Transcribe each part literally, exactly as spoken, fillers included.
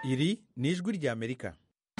Iri ni ijwi ry'Amerika.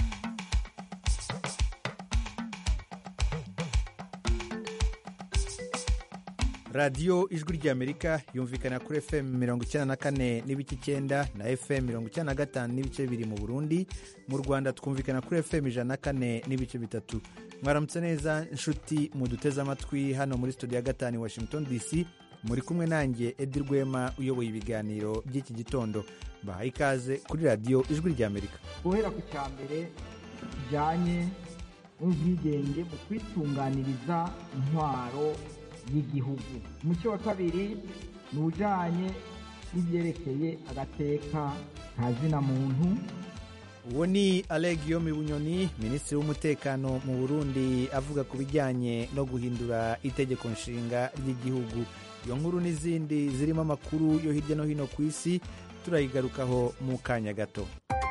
radiyo ijwi ry'Amerika yumvikana kuri F M mirongo icyenda na kane n'ibice icyenda na F M mirongo icyenda na gatanu n'ibice bibiri mu Burundi. Mu Rwanda twumvikana kuri F M ijana na kane n'ibice bitatu. Mwaramutse neza inshuti muduteze amatwi hano muri studio ya gatanu Washington D C. Muri kumwe nanjye Edi Rwema uyoboye ibiganiro by'iki gitondo. Bahaye ikaze kuri radiyo ijwi ry'Amerika. Guhera ku cyambere kijyanye n'ubwigenge mu kwitunganiriza intwaro y'igihugu. Umuco wa kabiri ni ujanye n'ibyerekeye agateka kazina muntu. Uwo ni Alegio Mibunyoni, minisitiri w'umutekano mu Burundi, avuga ku bijyanye no guhindura itegeko nshinga ry'igihugu. Iyo nkuru n'izindi zirimo amakuru yo hirya no hino ku isi turayigarukaho mu kanya gato.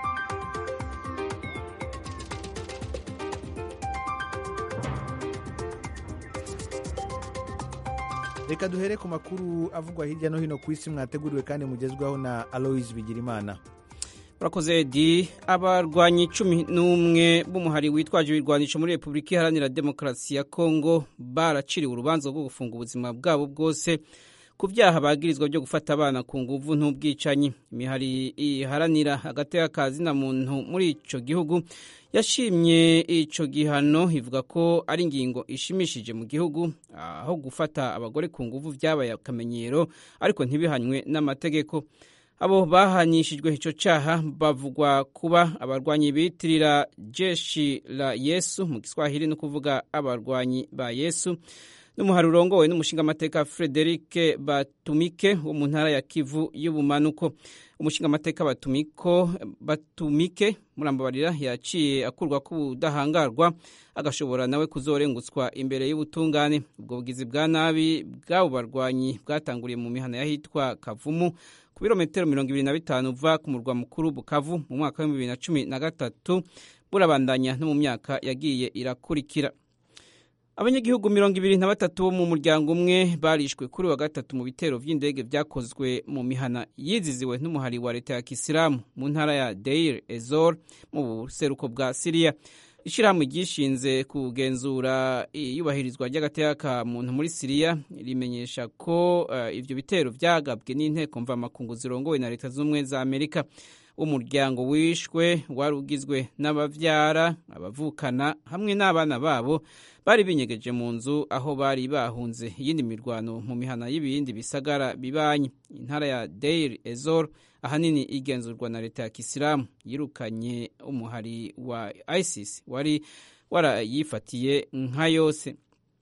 Reka duhere ku makuru avugwa hirya no hino ku isi mwateguriwe kandi mugezwaho na Alois Bigirimana. Urakoze Edi. Abarwanyi cumi n'umwe b'umuhari witwaje ibirwanisho muri Repubulika Iharanira Demokarasi ya Kongo baraciriwe urubanza rwo gufunga ubuzima bwabo bwose ku byaha bagirizwa byo gufata abana ku nguvu n'ubwicanyi. Imihari iharanira agateka kazina muntu muri ico gihugu yashimye ico gihano, ivuga ko ari ingingo ishimishije mu gihugu, aho gufata abagore ku nguvu vyabaye akamenyero ariko ntibihanywe n'amategeko. Abo bahanyishijwe ico caha bavugwa kuba abarwanyi bitirira jeshi la Yesu mu Kiswahili, no kuvuga abarwanyi ba Yesu, n'umuhari urongowe n'umushingamateka Frederic Batumike wo mu ntara ya Kivu y'ubumanuko. Umushingamateka Batumiko Batumike murambabarira yaciye akurwa ku budahangarwa agashobora nawe kuzorengutswa imbere y'ubutungane. Ubwo bugizi bwa nabi bw'abo barwanyi bwatanguriye mu mihana yahitwa Kavumu ku birometero mirongo ibiri na bitanu uva ku murwa mukuru Bukavu mu mwaka wa bibiri na cumi na gatatu, burabandanya no mu myaka yagiye irakurikira. Abanyagihugu mirongo ibiri na batatu bo mu muryango umwe barishwe kuri wa gatatu mu bitero vy'indege vyakozwe mu mihana yiziziwe n'umuhari wa leta ya Kisilamu mu ntara ya Deir Ezor mu buseruko bwa Syria. Ishirahamwe ryishinze kugenzura iyubahirizwa ry'agateka ka muntu muri Syria rimenyesha ko uh, ivyo bitero vyagabwe n'inteko mvamakungu zirongowe na leta z'ubumwe za Amerika. Umuryango wishwe wari ugizwe n'abavyara, abavukana hamwe n'abana babo bari binyegeje mu nzu aho bari bahunze iyindi mirwano mu mihana y'ibindi bisagara bibanyi. Intara ya Deir Ezor ahanini igenzurwa na leta ya Kisilamu yirukanye umuhari wa ISIS wari warayifatiye nka yose.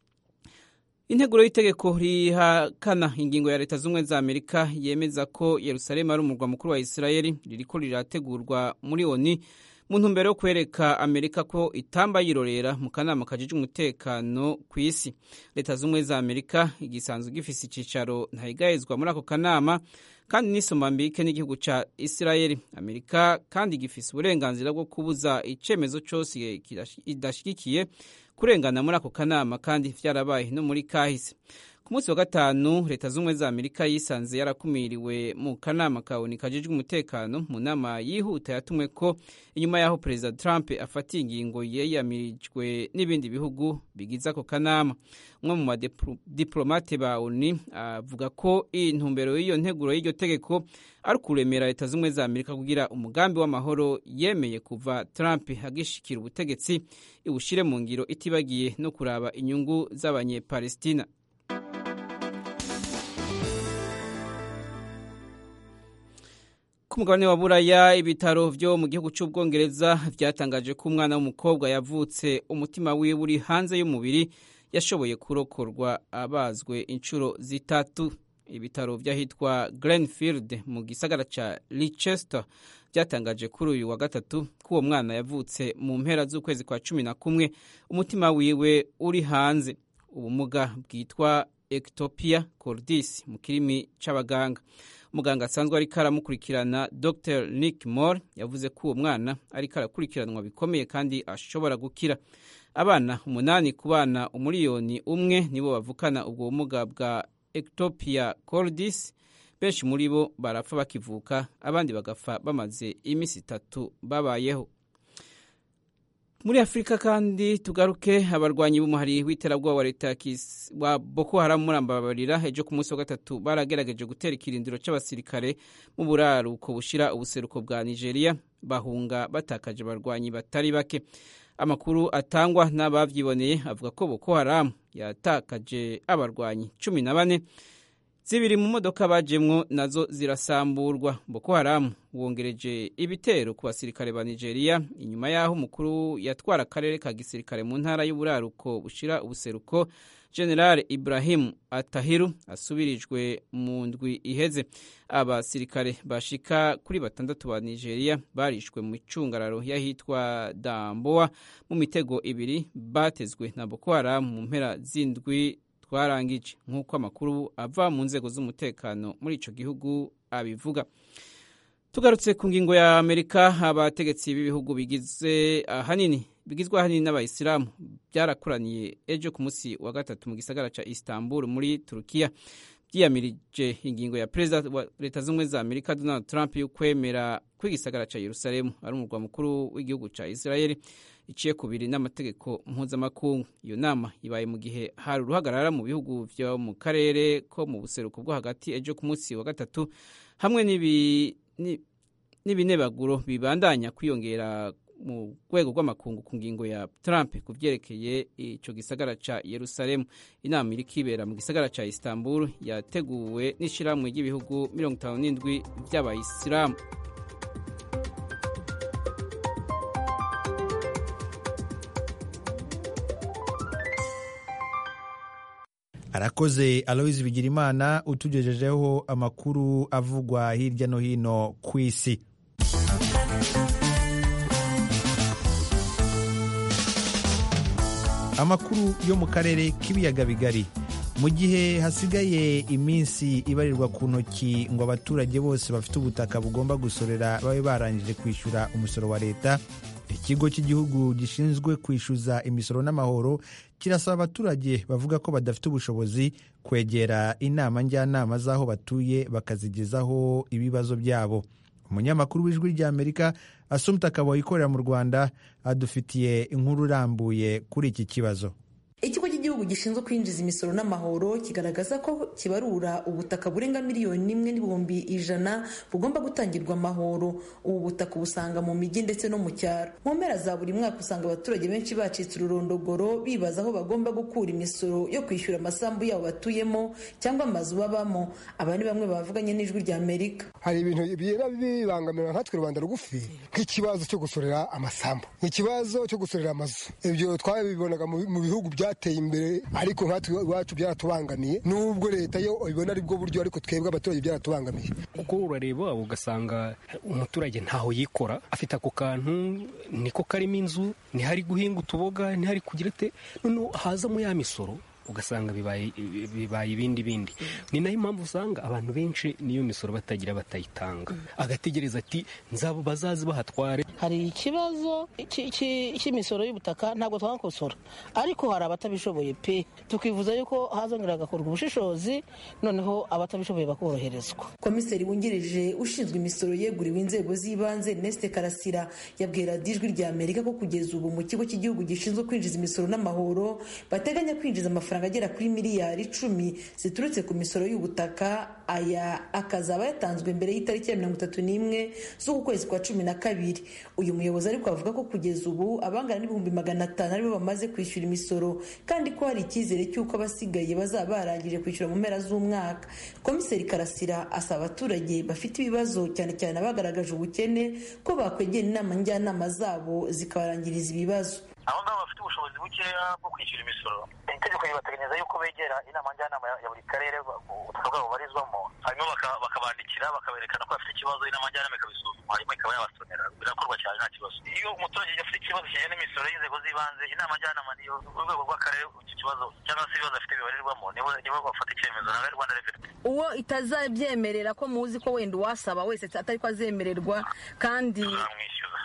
Integuro y'itegeko rihakana ingingo ya leta z'ubumwe za Amerika yemeza ko Yerusalemu ari umurwa mukuru wa Isirayeli ririko rirategurwa muri ONU mu ntumbero yo kwereka Amerika ko itamba yirorera mu kanama kajejwe umutekano ku isi. Leta z'ubumwe za Amerika igisanzwe gifise icicaro ntayigayezwa muri ako kanama kandi n'Isomambike n'igihugu ca Isirayeli. Amerika kandi gifise uburenganzira bwo kubuza icemezo cose idashigikiye kurengana muri ako kanama, kandi vyarabaye no muri kahise. Ku munsi wa gatanu leta z'ubumwe za Amerika yisanze yarakumiriwe mu kanama ka ONU kajejwe umutekano mu nama yihuta yatumwe ko inyuma yaho Perezida Trump afatiye ingingo yeyamirijwe n'ibindi bihugu bigize ako kanama. Umwe mu badiplomate ba ONU avuga ko intumbero y'iyo nteguro y'iryo tegeko ari kuremera leta z'ubumwe za Amerika kugira umugambi w'amahoro yemeye kuva Trump agishikira ubutegetsi iwushire mu ngiro, itibagiye no kuraba inyungu z'abanyepalestina. Ku mugabane wa Buraya, ibitaro vyo mu gihugu c'Ubwongereza vyatangaje ko umwana w'umukobwa yavutse umutima wiwe uri hanze y'umubiri yashoboye kurokorwa abazwe inshuro zitatu. Ibitaro vyahitwa Glenfield mu gisagara ca Leicester vyatangaje kuri uyu wa gatatu ko uwo mwana yavutse mu mpera z'ukwezi kwa cumi na kumwe umutima wiwe uri hanze. Ubumuga bwitwa ectopia cordis mu kirimi c'abaganga. Muganga asanzwe ariko aramukurikirana Doctor Nick Moore yavuze ko uwo mwana ariko arakurikiranwa bikomeye kandi ashobora gukira. Abana umunani ku bana umuriyoni umwe nibo bavukana ubwo bumuga bwa ectopia cordis benshi muri bo barapfa bakivuka abandi bagapfa bamaze iminsi itatu babayeho. Muri Afrika kandi tugaruke abarwanyi b'umuhari w'iterabwoba wa leta wa Boko Haram murambabarira ejo ku munsi wa gatatu baragerageje gutera ikirindiro c'abasirikare mu buraruko bushira ubuseruko bwa Nigeria bahunga batakaje abarwanyi batari bake. Amakuru atangwa n'abavyiboneye avuga ko Boko Haram yatakaje abarwanyi cumi na bane, zibiri mu modoka bajemwo nazo zirasamburwa. Boko Haram wongereje ibitero ku basirikare ba Nigeria inyuma yaho umukuru yatwara akarere ka gisirikare mu ntara y'uburaruko bushira ubuseruko General Ibrahim Atahiru asubirijwe mu ndwi iheze. Abasirikare bashika kuri batandatu ba Nigeria barishwe mu icungararo yahitwa Damboa mu mitego ibiri batezwe na Boko Haram mu mpera z'indwi twarangije, nk'uko amakuru ava mu nzego z'umutekano muri ico gihugu abivuga. Tugarutse ku ngingo ya Amerika, abategetsi b'ibihugu bigize ahanini bigizwe ahanini n'abayisilamu byarakoraniye ejo ku munsi wa gatatu mu gisagara ca Istanbul muri Turukiya byiyamirije ingingo ya Perezida wa Leta Zunze za Amerika Donald Trump yo kwemera kw'igisagara ca Yerusalemu ari umurwa mukuru w'igihugu ca Israel iciye kubiri n'amategeko mpuzamakungu. Iyo nama ibaye mu gihe hari uruhagarara mu bihugu vyo mu karere ko mu buseruko bwo hagati ejo ku munsi wa gatatu, hamwe n'ibi n'ibinebaguro bibandanya kwiyongera mu rwego rw'amakungu ku ngingo ya Trump ku vyerekeye ico gisagara ca Yerusalemu. Inama iri kibera mu gisagara ca Istanbul yateguwe n'ishirahamwe ry'ibihugu mirongo itanu n'indwi vy'abayisilamu. Arakoze Aloys Bigirimana utugejejeho amakuru avugwa hirya no hino ku isi. Amakuru yo mu karere k'ibiyaga bigari. Mu gihe hasigaye iminsi ibarirwa ku ntoki ngo abaturage bose bafite ubutaka bugomba gusorera babe barangije kwishyura umusoro wa leta, ikigo cy'igihugu gishinzwe kwishyuza imisoro n'amahoro kirasaba abaturage bavuga ko badafite ubushobozi kwegera inama njyanama z'aho batuye bakazigezaho ibibazo byabo. Umunyamakuru w'Ijwi ry'Amerika Assumpta Kaboyi ikorera mu Rwanda adufitiye inkuru irambuye kuri iki kibazo. Ikigo cy'igihugu gishinzwe kwinjiza imisoro n'amahoro kigaragaza ko kibarura ubutaka burenga miliyoni imwe n'ibihumbi ijana bugomba gutangirwa amahoro. Ubu butaka ubusanga mu mijyi ndetse no mu cyaro. Mu mpera za buri mwaka usanga abaturage benshi bacitse ururondogoro bibaza aho bagomba gukura imisoro yo kwishyura amasambu yabo batuyemo cyangwa amazu babamo. Aba ni bamwe bavuganye n'Ijwi ry'Amerika. Hari ibintu biba bibangamira nkatwe rubanda rugufi, nk'ikibazo cyo gusorera amasambu, ikibazo cyo gusorera amazu. Ibyo twabibonaga mu bihugu bya ateye imbere, ariko nkatwe iwacu byaratubangamiye, nubwo leta yo ibona ari bwo buryo, ariko twebwe abaturage byaratubangamiye. Uko urareba ugasanga umuturage ntaho yikora, afite ako kantu niko karimo inzu, ntihari guhinga utuboga, ntihari kugira te, none hazamo ya misoro ugasanga bibaye bibaye ibindi bindi. Ni nayo impamvu usanga abantu benshi niyo misoro batagira batayitanga, agategereza ati nzabo bazazi bahatware. Hari ikibazo cy'imisoro y'ubutaka ntabwo twakosora, ariko hari abatabishoboye pe, tukivuza yuko hazongera agakorwa ubushishozi, noneho abatabishoboye bakoroherezwa. Komiseri wungirije ushinzwe imisoro yeguriwe inzego z'ibanze Neste Karasira yabwira Ijwi ry'Amerika ko kugeza ubu mu kigo cy'igihugu gishinzwe kwinjiza imisoro n'amahoro bateganya kwinjiza amafaranga agera kuri miliyari icumi ziturutse ku misoro y'ubutaka. Aya akazaba yatanzwe mbere y'itariki ya mirongo itatu n'imwe z'uku kwezi kwa cumi na kabiri. Uyu muyobozi ariko avuga ko kugeza ubu abangana n'ibihumbi magana atanu aribo bamaze kwishyura imisoro, kandi ko hari icyizere cy'uko abasigaye bazaba barangije kwishyura mu mpera z'umwaka. Komiseri Karasira asaba abaturage bafite ibibazo, cyane cyane abagaragaje ubukene, ko bakwegera inama njyanama zabo zikabarangiriza ibibazo. Abo ngabo bafite ubushobozi bukeya bwo kwishyura imisoro, itegeko ribateganyiriza yuko begera inama njyanama ya buri karere ubutaka bwabo bubarizwamo, hanyuma bakabandikira bakaberekana ko bafite ikibazo, inama njyanama ikabisuzuma hanyuma ikaba yabasonera. Birakorwa cyane nta kibazo. Iyo umuturage afite ikibazo kijyanye n'imisoro y'inzego z'ibanze, inama njyanama niyo urwego rw'akarere icyo kibazo cyangwa se ibibazo afite bibarirwamo nibo bafata icyemezo na Rwanda Revenue. Uwo itazabyemerera ko muzi ko wenda uwasaba wese atari ko azemererwa kandi tuzamwishyuza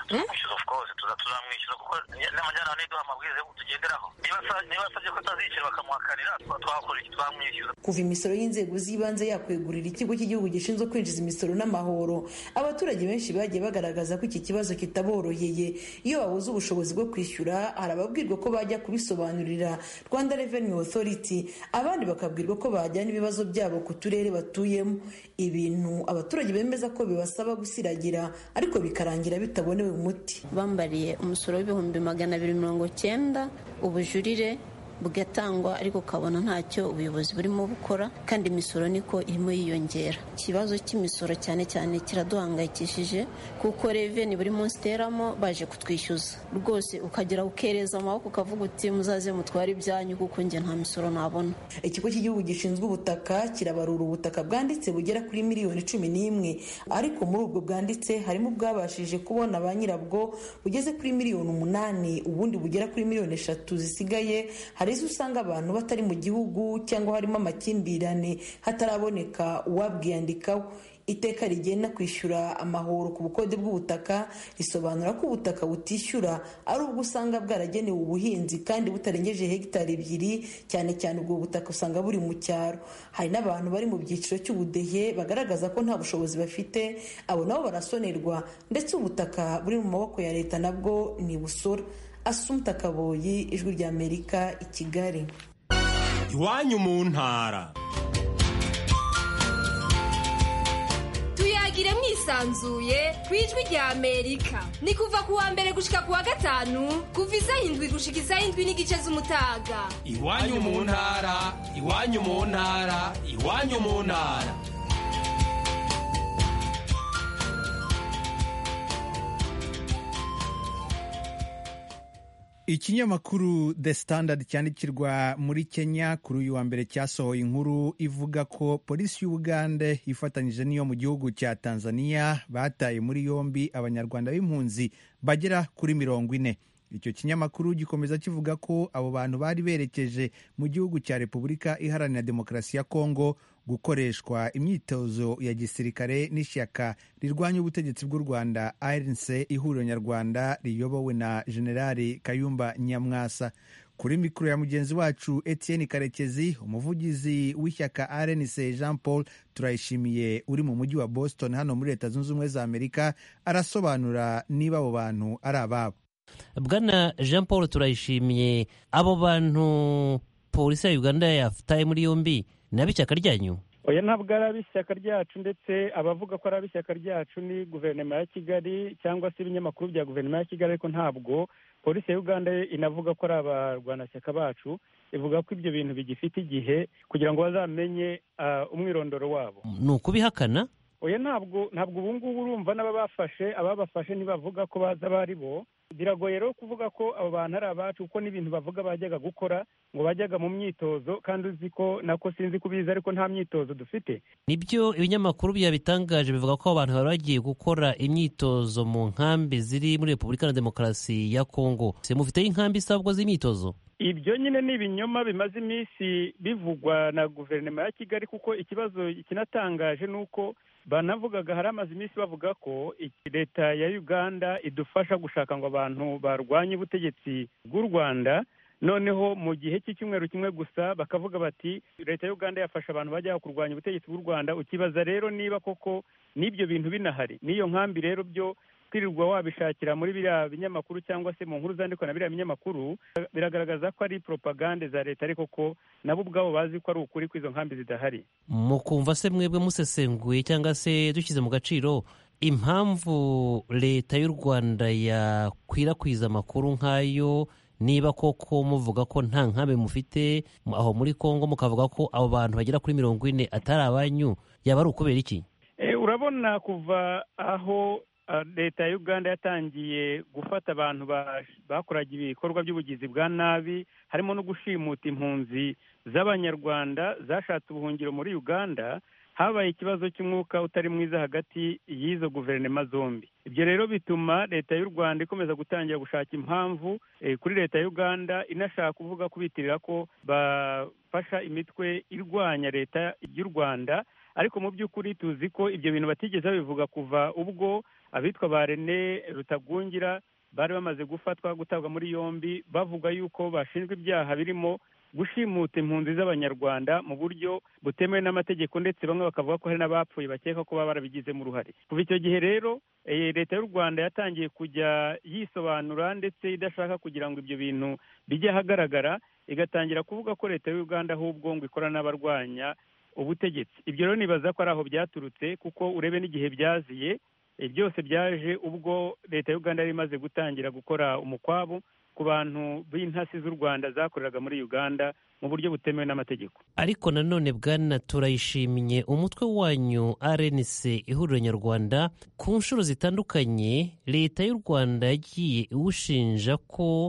tuzamwishyuza of course tuzamwishyuza kuko n'amajyana niduha amabwiriza yo tugenderaho niba asabye ko atazishyura bakamuhakanira twakora iki twamwishyuza. Kuva imisoro y'inzego z'ibanze yakwegurira ikigo cy'igihugu gishinzwe kwinjiza imisoro n'amahoro, abaturage benshi bagiye bagaragaza ko iki kibazo kitaboroheye. Iyo babuze ubushobozi bwo kwishyura, hari ababwirwa ko bajya kubisobanurira Rwanda Revenue Authority, abandi bakabwirwa ko bajyana ibibazo byabo ku turere batuyemo, ibintu abaturage bemeza ko bibasaba gusiragira ariko bikarangira bitabonewe umuti. Bambariye umusoro w'ibihumbi magana abiri mirongo cyenda, ubujurire bugatangwa ariko ukabona ntacyo ubuyobozi burimo bukora, kandi imisoro niko irimo yiyongera. Ikibazo cy'imisoro cyane cyane kiraduhangayikishije kuko reveni buri munsi iteramo baje kutwishyuza rwose, ukagera ukereza amaboko ukavuga uti muzaze mutware ibyanyu kuko njye nta misoro nabona. Ikigo cy'igihugu gishinzwe ubutaka kirabarura ubutaka bwanditse bugera kuri miliyoni cumi n'imwe, ariko muri ubwo bwanditse harimo ubwabashije kubona ba nyirabwo bugeze kuri miliyoni umunani, ubundi bugera kuri miliyoni eshatu zisigaye hari izo usanga abantu batari mu gihugu cyangwa harimo amakimbirane hataraboneka uwabwiyandikaho. Iteka rigena kwishyura amahoro ku bukode bw'ubutaka risobanura ko ubutaka butishyura ari ubwo usanga bwaragenewe ubuhinzi kandi butarengeje hegitari ebyiri, cyane cyane ubwo butaka usanga buri mu cyaro. Hari n'abantu bari mu byiciro cy'ubudehe bagaragaza ko nta bushobozi bafite, abo nabo barasonerwa, ndetse ubutaka buri mu maboko ya leta nabwo ni busora. Assumpta Kaboyi, Ijwi ry'Amerika, i Kigali. Iwanyu mu ntara. Tuyagire mwisanzuye ku Ijwi ry'Amerika. Ni kuva ku wa mbere gushika ku wa gatanu, kuva isaha indwi gushika isaha indwi n'igice z'umutaga. Iwanyu mu ntara, iwanyu mu ntara, iwanyu mu ntara. Ikinyamakuru The Standard cyandikirwa muri Kenya kuri uyu wa mbere cyasohoye inkuru ivuga ko polisi y'Ubugande ifatanyije n'iyo mu gihugu cya Tanzania bataye muri yombi abanyarwanda b'impunzi bagera kuri mirongo ine. Icyo kinyamakuru gikomeza kivuga ko abo bantu bari berekeje mu gihugu cya Repubulika Iharanira Demokarasi ya Kongo gukoreshwa imyitozo ya gisirikare n'ishyaka rirwanya ubutegetsi bw'u Rwanda A N C, ihuriro nyarwanda riyobowe na Generali Kayumba Nyamwasa. Kuri mikoro ya mugenzi wacu Etienne Karekezi, umuvugizi w'ishyaka A N C Jean Paul Turayishimiye uri mu mujyi wa Boston hano muri Leta Zunze Ubumwe za Amerika, arasobanura niba abo bantu ari ababo. Bwana Jean Paul Turayishimiye, abo bantu polisi ya Uganda yafataye muri yombi ni ab'ishyaka ryanyu? Oya, ntabwo ari ab'ishyaka ryacu, ndetse abavuga ko ari ab'ishyaka ryacu ni guverinoma ya Kigali cyangwa se ibinyamakuru bya guverinoma ya Kigali, ariko ntabwo polisi ya Uganda inavuga ko ari abarwanashyaka bacu. Ivuga ko ibyo bintu bigifite igihe kugira ngo bazamenye uh, umwirondoro wabo. Ni ukubihakana? Oya, ntabwo ntabwo ubu ngubu urumva n'ababafashe ababafashe ntibavuga ko baza bari bo. Biragoye rero kuvuga ko abo bantu ari abacu kuko n'ibintu bavuga bajyaga gukora ngo bajyaga mu myitozo, kandi uzi ko nako sinzi kubiza ariko nta myitozo dufite. Nibyo ibinyamakuru byabitangaje bivuga ko abantu bari bagiye gukora imyitozo mu nkambi ziri muri Repubulika ya Demokarasi ya Kongo. Se mufite inkambi isabwa z'imyitozo? Ibyo nyine ni ibinyoma bimaze iminsi bivugwa na guverinoma ya Kigali, kuko ikibazo kinatangaje ni uko banavugaga hari amaze iminsi bavuga ko leta ya Uganda idufasha gushaka ngo abantu barwanye ubutegetsi bw'u Rwanda, noneho mu gihe cy'icyumweru kimwe gusa bakavuga bati leta ya Uganda yafasha abantu bajya kurwanya ubutegetsi bw'u Rwanda. Ukibaza rero niba koko n'ibyo bintu binahari. N'iyo nkambi rero byo kwirirwa wabishakira muri biriya binyamakuru cyangwa se mu nkuru zandikwa na biriya binyamakuru, biragaragaza ko ari propagande za leta, ariko ko nabo ubwabo bazi ko ari ukuri ko izo nkambi zidahari. Mukumva se mwebwe musesenguye cyangwa se dushyize mu gaciro impamvu leta y'u Rwanda yakwirakwiza amakuru nk'ayo, niba koko muvuga ko nta nkambi mufite aho muri Kongo, mukavuga ko abo bantu bagera kuri mirongo ine atari abanyu, yaba ari ukubera iki? E, urabona kuva aho leta ya Uganda yatangiye gufata abantu bakoraga ibikorwa by'ubugizi bwa nabi, harimo no gushimuta impunzi z'abanyarwanda zashatse ubuhungiro muri Uganda, habaye ikibazo cy'umwuka utari mwiza hagati y'izo guverinoma zombi. Ibyo rero bituma leta y'u Rwanda ikomeza gutangira gushaka impamvu eh, kuri leta ya Uganda, inashaka kuvuga kubitirira ko bafasha imitwe irwanya leta y'u Rwanda, ariko mu by'ukuri tuzi ko ibyo bintu batigeze babivuga kuva ubwo abitwa ba Rene Rutagungira bari bamaze gufatwa gutabwa muri yombi bavuga yuko bashinjwa ibyaha birimo gushimuta impunzi z'abanyarwanda mu buryo butemewe n'amategeko, ndetse bamwe bakavuga ko hari n'abapfuye bakeka ko baba barabigizemo uruhare. Kuva icyo gihe rero leta y'u Rwanda yatangiye kujya yisobanura ndetse idashaka kugira ngo ibyo bintu bijye ahagaragara, igatangira kuvuga ko leta y'u Rwanda ahubwo ngo ikora n'abarwanya ubutegetsi. Ibyo rero nibaza ko ari aho byaturutse, kuko urebe n'igihe byaziye byose byaje ubwo leta y'u Rwanda yari imaze gutangira gukora umukwabu ku bantu b'intasi z'u Rwanda zakoreraga muri Uganda mu buryo butemewe n'amategeko. Ariko nanone bwana turayishimiye umutwe wanyu R N C ihuriro nyarwanda ku nshuro zitandukanye leta y'u Rwanda yagiye iwushinja ko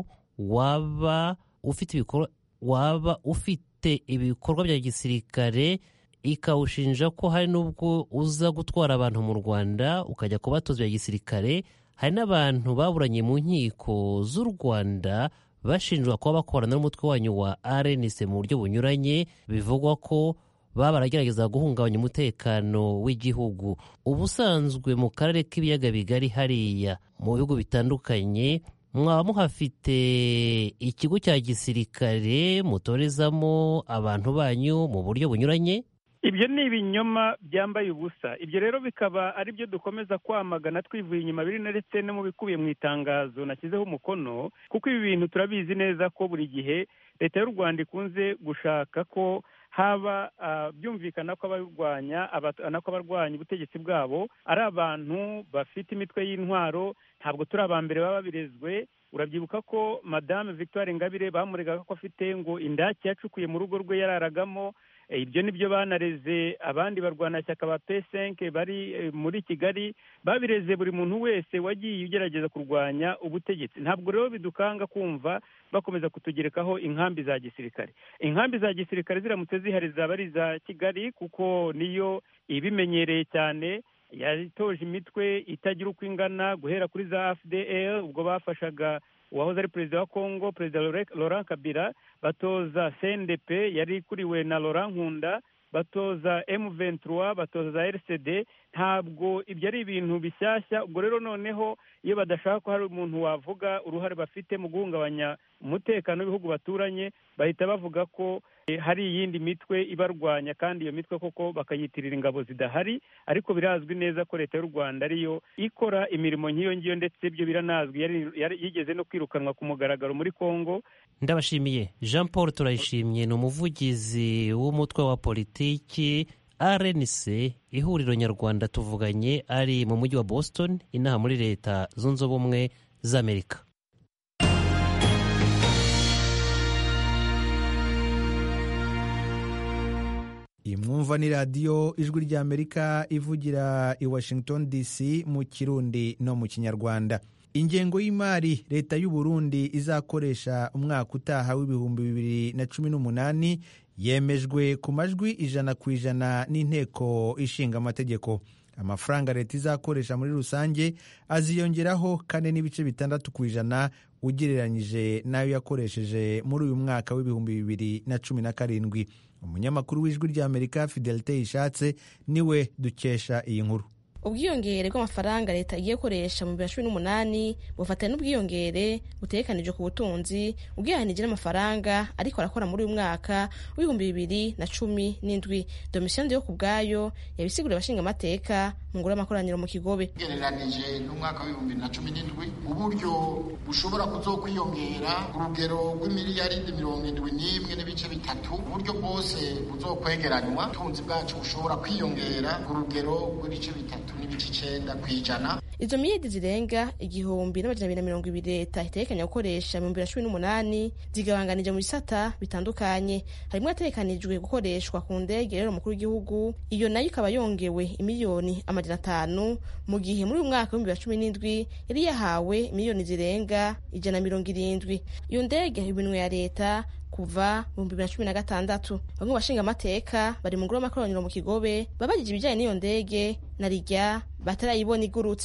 waba ufite ibikorwa waba ufite ibikorwa bya gisirikare, ikawushinja ko hari n'ubwo uza gutwara abantu mu Rwanda ukajya kubatoza bya gisirikare. Hari n'abantu baburanye mu nkiko z'u Rwanda bashinjwa kuba bakorana n'umutwe wanyu wa R N C mu buryo bunyuranye, bivugwa ko baba baragerageza guhungabanya umutekano w'igihugu. Ubusanzwe mu karere k'ibiyaga bigari hariya mu bihugu bitandukanye mwaba muhafite ikigo cya gisirikare mutorezamo abantu banyu mu buryo bunyuranye? Ibyo ni ibinyoma byambaye ubusa. Ibyo rero bikaba ari byo dukomeza kwamagana twivuye inyuma, biri ndetse no mu bikubiye mu itangazo nashyizeho umukono, kuko ibi bintu turabizi neza ko buri gihe leta y'u Rwanda ikunze gushaka ko haba uh, byumvikana ko abarwanya nako abarwanya ubutegetsi bwabo ari abantu bafite imitwe y'intwaro. Ntabwo turi abambere baba birezwe. Urabyibuka ko Madame Victoire Ingabire bamuregaga ko afite ngo indaki yacukuye mu rugo rwe yararagamo. Ibyo nibyo banareze abandi barwanashyaka ba P cinq bari muri Kigali, babireze buri muntu wese wagiye ugerageza kurwanya ubutegetsi. Ntabwo rero bidukanga kumva bakomeza kutugerekaho inkambi za gisirikare. Inkambi za gisirikare ziramutse zihari zaba ari za Kigali, kuko niyo ibimenyereye cyane, yatoje imitwe itagira uko ingana guhera kuri za F D L ubwo bafashaga uwahoze ari perezida wa Congo, perezida Laurent Kabila, batoza C N D P yari ikuriwe na Laurent Nkunda, batoza M vingt-trois, batoza za R C D. Ntabwo ibyo ari ibintu bishyashya. Ubwo rero noneho iyo badashaka ko hari umuntu wavuga uruhare bafite mu guhungabanya umutekano w'ibihugu baturanye, bahita bavuga ko eh, hari iyindi mitwe ibarwanya, kandi iyo mitwe koko bakayitirira ingabo zidahari. Ariko birazwi neza ko leta y'u Rwanda ariyo ikora imirimo nk'iyo ngiyo, ndetse ibyo biranazwi, yari yigeze no kwirukanwa ku mugaragaro muri Congo. Ndabashimiye. Jean Paul Turayishimye ni umuvugizi w'umutwe wa politiki R N C ihuriro nyarwanda, tuvuganye ari mu mujyi wa Boston inaha muri leta zunze ubumwe za Amerika. iyi mwumva ni radiyo ijwi ry'Amerika ivugira i Washington D C mu Kirundi no mu Kinyarwanda. Ingengo y'imari leta y'u Burundi izakoresha umwaka utaha w'ibihumbi bibiri na cumi n'umunani yemejwe ku majwi ijana ku ijana n'inteko ishinga amategeko. Amafaranga leta izakoresha muri rusange aziyongeraho kane n'ibice bitandatu ku ijana ugereranyije n'ayo yakoresheje muri uyu mwaka w'ibihumbi bibiri na cumi na karindwi. Umunyamakuru w'ijwi ry'Amerika Fidelite Ishatse niwe dukesha iyi nkuru. Ubwiyongere bw'amafaranga leta igiye gukoresha mu bibiri na cumi n'umunani bufatanye n'ubwiyongere butegekanijwe ku butunzi ubwihanije n'amafaranga ariko arakora muri uyu mwaka w'ibihumbi bibiri na cumi n'indwi. Domitien yo kubwayo yabisiguriye abashinga amateka mu ngoro y'amakoraniro mu Kigobe. Gereranije n'umwaka w'ibihumbi bibiri na cumi n'indwi uburyo bushobora kuzokwiyongera ku rugero rw'imiliyaridi mirongo indwi n'imwe n'ibice bitatu. Uburyo bwose buzokwegeranywa, ubutunzi bwacu bushobora kwiyongera ku rugero rw'ibice bitatu n'ibice icenda kw'ijana. Izo miliyari zirenga igihumbi n'amajana abiri na mirongo ibiri leta itegekanya gukoresha mu bibiri na cumi n'umunani zigabanganije mu bisata bitandukanye. Harimo yategekanijwe gukoreshwa ku ndege rero mukuru w'igihugu, iyo nayo ikaba yongewe imiliyoni amajana atanu, mu gihe muri uyu mwaka w'ibihumbi bibiri na cumi n'indwi yari yahawe miliyoni zirenga ijana na mirongo irindwi. Iyo ndege ibinwe ya leta kuva mu bibiri na cumi na gatandatu. Bamwe bashinga amateka bari mu ngoro y'amakoraniro mu Kigobe babajije ibijyanye n'iyo ndege na rijya batarayibona igurutse.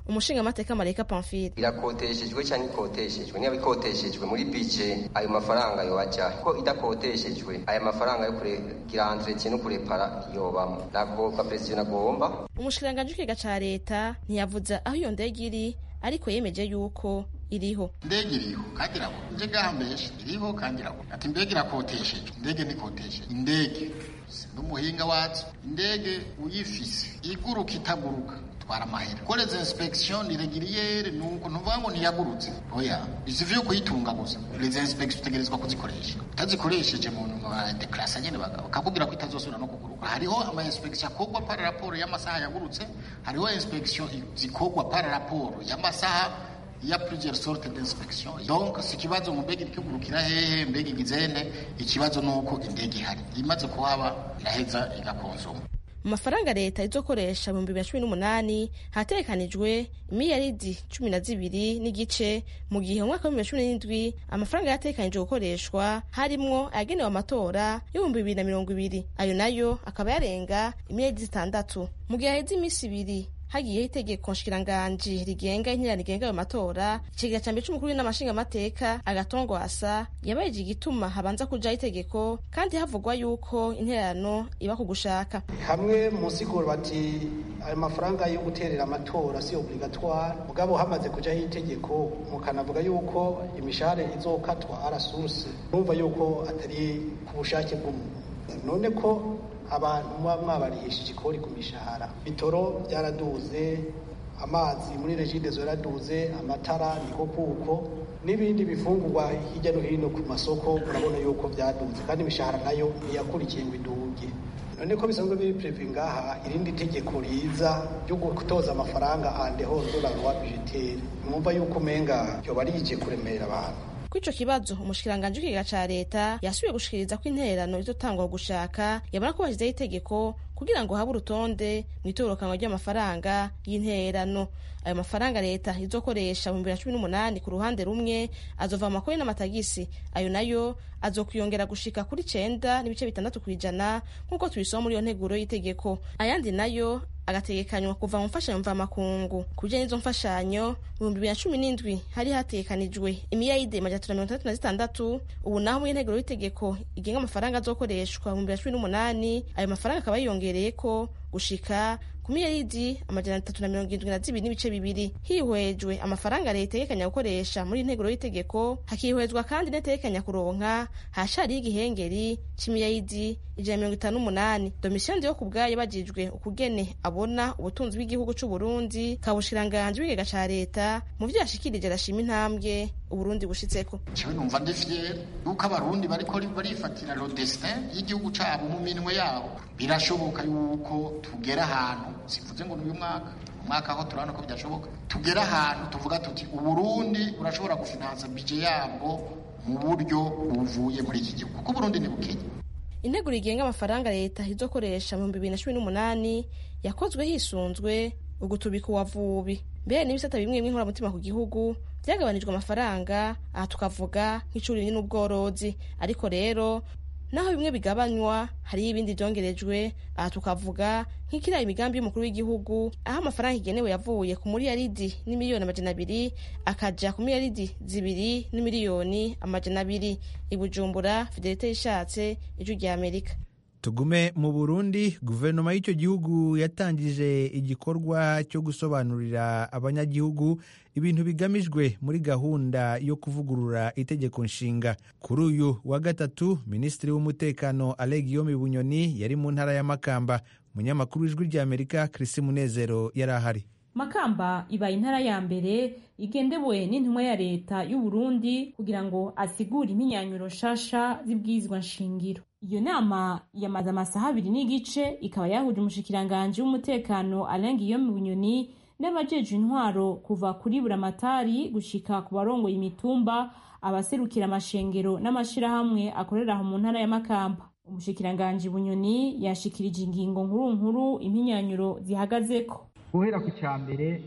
umushingamateka Mareka Pamphile. Irakoteshejwe cyangwa ikoteshejwe, niba ikoteshejwe muri budget ayo mafaranga yo ajya ko idakoteshejwe aya mafaranga yo kugira entretien no kurepara yobamo nako ka president agomba. Umushikiranganje w'ikigega ca leta ntiyavuze aho iyo ndege iri, ariko yemeje yuko iriho. Ndege iriho kandi irabo nje gahambesha iriho kandi irabo ati ndege irakotesheje, ndege nikotesheje, indege n'umuhinga wacu, indege uyifise iguruka itaguruka twara amahera kore za inspection irregiriere nuko ntuvuga ngo ntiyagurutse oya isivyo kuyitunga gusa les inspection tegerezwa kuzikoresha utazikoresheje mu declaration nyene bakakubwira ko itazosubira no kuguruka. Hariho ama inspection akogwa par rapport y'amasaha yagurutse, hariho inspection zikogwa par rapport y'amasaha ya plusieurs sortes d'inspection. Donc si kibazo mu mbege ikigurukira hehe mbege igizene, ikibazo nuko indege ihari imaze kuhaba iraheza igakonsoma. Mu mafaranga leta izokoresha mu bibiri na cumi n'umunani hatekanijwe imiliyaridi cumi na zibiri n'igice, mu gihe mu mwaka wa bibiri na cumi n'indwi amafaranga yatekanijwe gukoreshwa harimwo ayagenewe amatora y'ibihumbi bibiri na mirongo ibiri, ayo nayo akaba yarenga imiliyaridi zitandatu. Mu gihe haheze iminsi ibiri hagiyeho itegeko nshikiranganji rigenga intera rigenga ayo matora, ikigega ca mbere c'umukuru n'amashingamateka Agatongwasa yabayeje igituma habanza kujaho itegeko kandi havugwa yuko intererano iba ku gushaka. Hamwe mu siguro bati ayo mafaranga yo guterera amatora si obligatoire, mugabo hamaze kujaho itegeko mukanavuga yuko imishahara izokatwa ara source, numva yuko atari ku bushake bw'umuntu. None ko abantu muba mwabarihishije ikori ku mishahara, bitoro byaraduze, amazi muri regidezo yaraduze, amatara niko kuko, n'ibindi bifungurwa hirya no hino ku masoko murabona yuko byaduze, kandi imishahara nayo ntiyakurikiye ngo iduge. None ko bisanzwe biri prevu ngaha irindi tegeko riza ryo gutoza amafaranga ande hose la loi budgetaire, mwumva yuko menga cyo barije kuremera abantu. Kwico kibazo umushikiranganje w'ikigega ca leta yasubiye gushikiriza ko intererano izotangwa gushaka yabona ko bashizeho itegeko kugira ngo habe urutonde mu itorokanwa ry'amafaranga y'intererano. Ayo mafaranga leta izokoresha mu bibiri na cumi n'umunani ku ruhande rumwe azova mu makori n'amatagisi, ayo nayo azokwiyongera gushika kuri cenda n'ibice bitandatu kwijana nk'uko tubisoma muri iyo nteguro y'itegeko. Ayandi nayo agategekanywa kuva mu mfashanyo mvamakungu. Kuje n'izo mfashanyo mu bibiri na cumi n'indwi hari hatekanijwe imiliyaridi amajana atatu na mirongo itandatu na zitandatu, ubu naho mu nteguro y'itegeko igenga amafaranga azokoreshwa mu bibiri na cumi n'umunani ayo mafaranga akaba yiyongereyeko gushika ku miliyaridi amajana atatu na mirongo irindwi na zibiri n'ibice bibiri. Hihwejwe amafaranga leta itegekanya gukoresha muri nteguro y'itegeko, hakihwezwa kandi netegekanya kuronka hashariho igihengeri c'imiliyaridi ijana na mirongo itanu n'umunani. Domitien Ndiyo kubwayo bajijwe ukugene abona ubutunzi bw'igihugu c'u Burundi, kabushiranganje w'ikigega ca leta mu vyo yashikirije arashima intambwe Uburundi bushitseko. Cyo numva ndi fier nuko abarundi bariko barifatira lo destin y'igihugu cabo mu minwe yabo. Birashoboka yuko tugera ahantu, sivuze ngo n'uyu mwaka umwaka aho turabona ko bidashoboka, tugera ahantu tuvuga tuti Uburundi burashobora gufinansa budget yabwo mu buryo buvuye muri iki gihugu kuko Burundi ni bukenya. Integuro igenga amafaranga leta izokoresha mu bibiri na cumi n'umunani yakozwe hisunzwe ugutubika uwavubi. Mbere n'ibisata bimwe bimwe nkora mutima ku gihugu byagabanijwe amafaranga, aha tukavuga nk'icuri n'ubworozi, ariko rero naho bimwe bigabanywa hari ibindi byongerejwe, aha tukavuga nk'ikira imigambi y'umukuru w'igihugu aho amafaranga igenewe yavuye ku miliyaridi n'imiliyoni amajana abiri akaja ku miliyaridi zibiri n'imiliyoni amajana abiri. I Bujumbura, Fidelite Yishatse, Ijwi rya Amerika. Tugume mu Burundi, guverinoma y'icyo gihugu yatangije igikorwa cyo gusobanurira abanyagihugu ibintu bigamijwe muri gahunda yo kuvugurura itegeko nshinga. Kuri uyu wa gatatu, Minisitiri w'Umutekano Alain Guillaume Bunyoni yari mu ntara ya Makamba. Munyamakuru w'Ijwi rya Amerika Chris Munezero yari ahari. Makamba ibaye intara ya mbere igendewe n'intumwa ya leta y'u Burundi kugira ngo asigure impinyanyuro shasha z'ibwirizwa nshingiro. Iyo nama yamaze amasaha abiri n'igice, ikaba yahuje umushikiranganje w'umutekano Alain Guillaume Bunyoni n'abajeje intwaro kuva kuri buramatari gushika ku barongoye imitumba, abaserukira amashengero n'amashirahamwe akorera mu ntara ya Makamba. Umushikiranganje Bunyoni yashikirije ingingo nkuru nkuru impinyanyuro zihagazeko. Guhera ku cyambere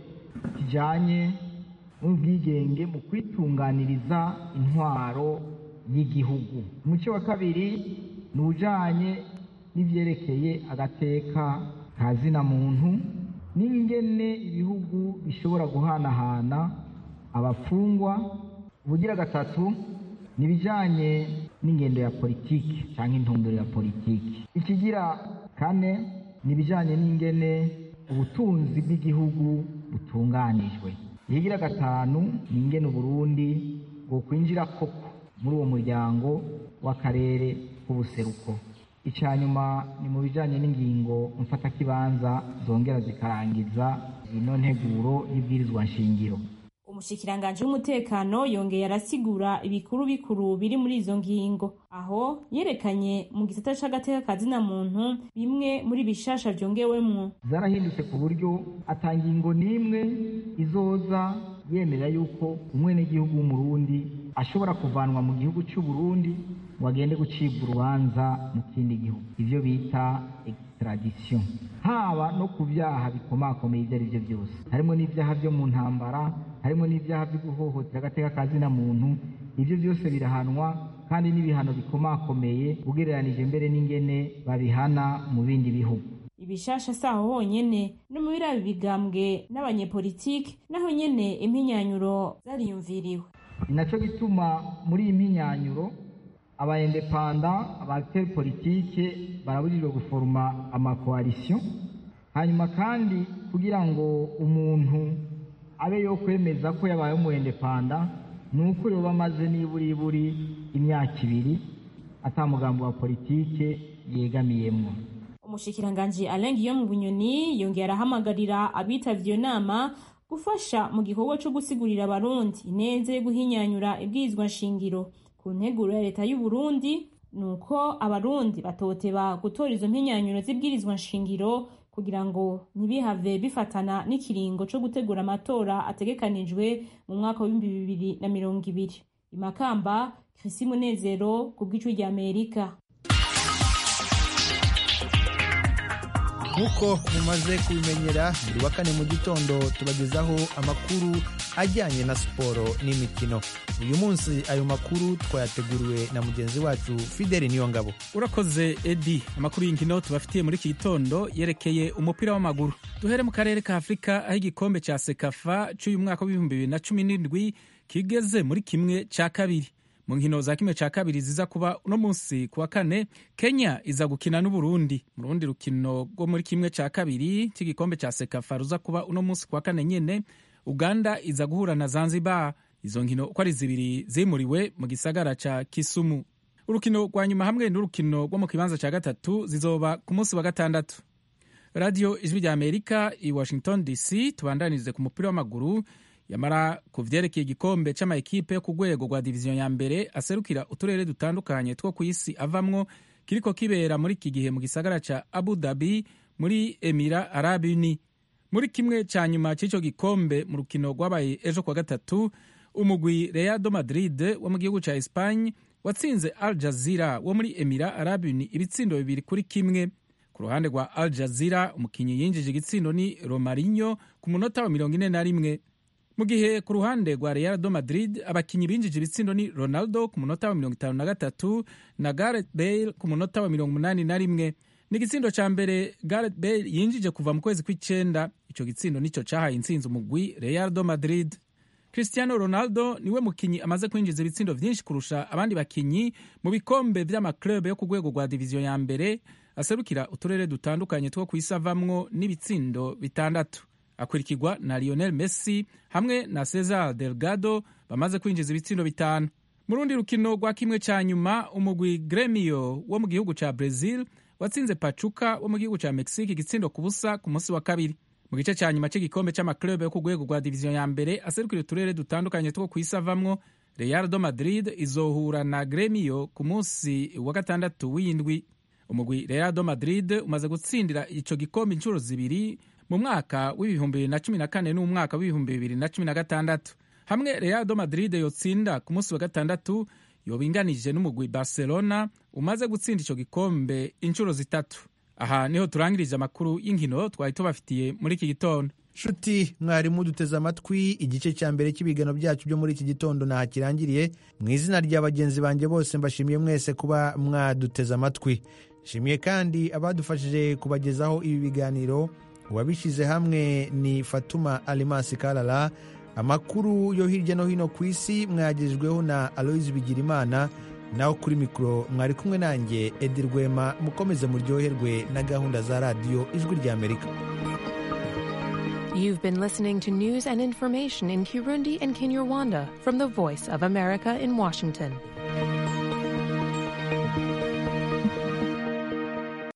kijanye n'ubwigenge mu kwitunganiriza intwaro y'igihugu. Umuco wa kabiri n'ujanye n'ivyerekeye agateka kazina muntu n'ingene ibihugu bishobora guhanahana abafungwa. Ubugira gatatu ni ibijyanye n'ingendo ya politiki cyangwa intumbero ya politiki. Ikigira kane ni ibijyanye n'ingene ubutunzi bw'igihugu butunganijwe. Ikigira gatanu ni ingene Uburundi bwo kwinjira koko muri uwo muryango w'akarere k'ubuseruko. Icya nyuma ni mu bijyanye n'ingingo mfatakibanza zongera zikarangiza ino nteguro y'ibwirizwa nshingiro. Umushikiranganji w'umutekano yongeye arasigura ibikuru bikuru biri muri izo ngingo, aho yerekanye mu gisata c'agateka kazina muntu bimwe muri bishasha vyongewemwo. Zarahindutse ku buryo atangingo n'imwe izoza yemera yuko umwenegihugu w'umurundi ashobora kuvanwa mu gihugu cy'u Burundi ngo agende gucibwa urubanza mu kindi gihugu, ivyo bita extradition, haba no ku byaha bikomakomeye ibyo ari byo byose, harimo n'ibyaha byo mu ntambara, harimo n'ibyaha byo guhohotera agateka kazina muntu. Ivyo byose birahanwa kandi n'ibihano bikomakomeye ugereranije mbere n'ingene babihana mu bindi bihugu. Ibishasha saho honyene no mu birabi bigambwe n'abanyepolitiki naho nyene impinyanyuro zariyumviriwe. Inaco gituma muri impinyanyuro abaindepanda abaacteur politike barabujijwe guforma amakoalition. Hanyuma kandi kugira ngo umuntu abe yo kwemeza ko yabaye umuindepanda nuko yoba amaze niburi buri imyaka ibiri atamugambo wa politike yegamiyemwo. Umushikiranganji Alain Guillaume Bunyoni yongera arahamagarira abitavye iyo nama gufasha mu gikorwa cyo gusigurira abarundi ineze yo guhinyanyura ibwirizwa nshingiro ku nteguro ya leta y'u Burundi, nuko abarundi batoteba gutora izo mpinyanyuro z'ibwirizwa nshingiro kugira ngo ntibihave bifatana n'ikiringo cyo gutegura amatora ategekanijwe mu mwaka wa bibiri na mirongo ibiri. Imakamba, Chrissy Munezero ku bw'ijwi rya Amerika. nk'uko mumaze kubimenyera buri wa kane mu gitondo tubagezaho amakuru ajyanye na siporo n'imikino. Uyu munsi ayo makuru twayateguriwe na mugenzi wacu Fideli Niyongabo. Urakoze Edi. Amakuru y'inkino tubafitiye muri iki gitondo yerekeye umupira w'amaguru. Duhere mu karere ka Afurika aho igikombe cya Sekafa cy'uyu mwaka w'ibihumbi bibiri na cumi n'indwi kigeze muri kimwe cya kabiri. Mu nkino za kimwe cya kabiri ziza kuba uno munsi kuwa kane, Kenya iza gukina n'Uburundi. Mu rundi rukino rwo muri kimwe cya kabiri cy'igikombe cya Sekafa ruza kuba uno munsi kuwa kane nyene, Uganda iza guhura na Zanzibar. Izo nkino uko ari zibiri zimuriwe mu gisagara ca Kisumu. Urukino rwa nyuma hamwe n'urukino rwo mu kibanza cya gatatu zizoba ku munsi wa gatandatu. Radio Ijwi rya Amerika i Washington D C, tubandanirize ku mupira w'amaguru. Yamara ku vyerekeye igikombe c'amaekipe yo ku rwego rwa diviziyo ya mbere aserukira uturere dutandukanye two ku isi avamwo kiriko kibera muri iki gihe mu gisagara ca Abu Dhabi muri Emira Arabi Uni. Muri kimwe ca nyuma c'ico gikombe mu rukino rwabaye ejo kwa gatatu, umugwi Real Madrid wo mu gihugu ca Espagne watsinze Al Jazeera wo muri Emira Arabi Uni ibitsindo bibiri kuri kimwe. Ku ruhande rwa Al Jazeera umukinyi yinjije igitsindo ni Romarinho ku munota wa mirongo ine na rimwe. Mu gihe ku ruhande rwa Real Madrid abakinyi binjije ibitsindo ni Ronaldo ku munota wa mirongo itanu na gatatu na Gareth Bale ku munota wa mirongo umunani na rimwe. Ni igitsindo ca mbere Gareth Bale yinjije kuva mu kwezi kw'icenda. Ico gitsindo nico cahaye intsinzi umugwi Real Madrid. Cristiano Ronaldo niwe mukinyi amaze kwinjiza ibitsindo vyinshi kurusha abandi bakinyi mu bikombe vy'amaklub yo ku rwego rwa diviziyo ya mbere aserukira uturere dutandukanye two kwisavamwo n'ibitsindo bitandatu. Akurikirwa na Lionel Messi hamwe na Cesar Delgado bamaze kwinjiza ibitsindo bitanu. Mu rundi rukino rwa kimwe ca nyuma umugwi Gremio wo mu gihugu ca Brazil watsinze Pachuca wo mu gihugu ca Mexique igitsindo ku busa ku munsi wa kabiri. Mu gice ca nyuma c'igikombe c'amaklub yo ku rwego rwa diviziyo ya mbere aserukira uturere dutandukanye two kwisavamwo, Real Madrid izohura na Gremio ku munsi wa gatandatu w'indwi. Umugwi Real Madrid umaze gutsindira ico gikombe incuro zibiri mu mwaka w'ibihumbi bibiri na cumi na kane n'umwaka w'ibihumbi bibiri na cumi na gatandatu. Hamwe Real Madrid yotsinda ku munsi wa gatandatu yobinganije n'umugwi Barcelona umaze gutsinda ico gikombe incuro zitatu. Aha niho turangirije amakuru y'inkino twari tubafitiye muri iki gitondo. Shuti mwarimu duteze amatwi, igice cya mbere cy'ibigano byacu byo muri iki gitondo naha kirangiriye. Mu izina rya bagenzi banjye bose mbashimiye mwese kuba mwaduteze amatwi. Shimiye kandi abadufashije kubagezaho ibi biganiro, uwabishyize hamwe ni Fatuma Alimasi Kalala. Amakuru yo hirya no hino ku isi mwagejejweho na Aloyizi Bigirimana, naho kuri mikoro mwari kumwe nanjye Edi Rwema. Mukomeze muryoherwe na gahunda za radiyo Ijwi ry'Amerika. You've been listening to news and information in Kirundi and Kinyarwanda from the Voice of America in Washington.